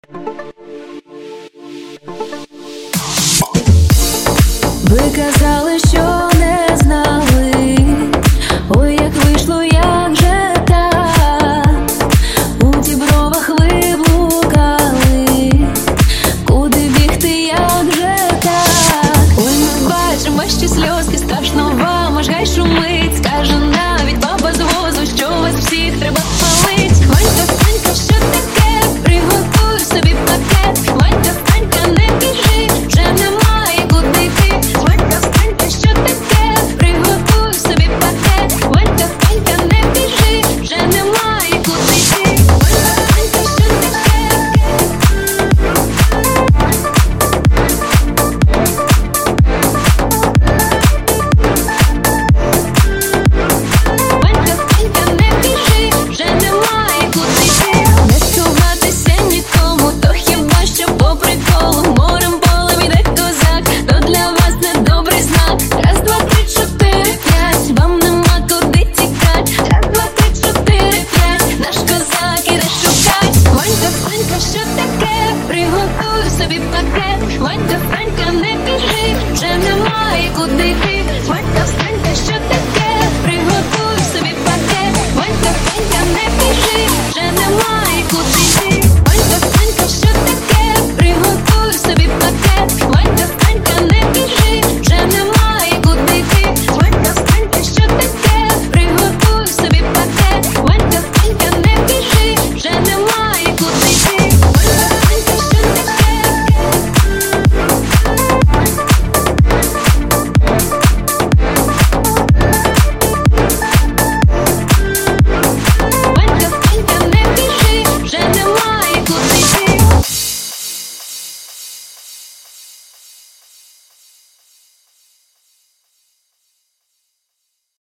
Ви казали, що не знали, ой, як вийшло, як же так. У дібровах ви блукали, куди бігти, як же так. Ой, ми бачимо, що сльозки, страшно вам, аж гай шумить. Скаже навіть баба з возу, що вас всіх треба палить. Ванька, Фанька, що таке? Приготуй собі пакет. Ванька, Фанька, не біжи, вже немає куди йти. Ванька, Фанька, що таке? Приготуй собі пакет. Ванька, Фанька, не біжи, вже немає куди йти. Ванька, Фанька, що таке? Ванька, Фанька, не біжи, вже немає куди йти. Не сховатися нікому, то хіба що по приколу. Морем полем іде козак, то для вас недобрий знак. Раз, два, три, чотири, п'ять, вам нема куди тікать. Раз, два, три, чотири, п'ять, наш козак іде шукать. Ванька, Фанька, що таке? Приготуй собі пакет. Ванька, Фанька, не біжи, вже немає куди йти. Ванька, Фанька, що таке?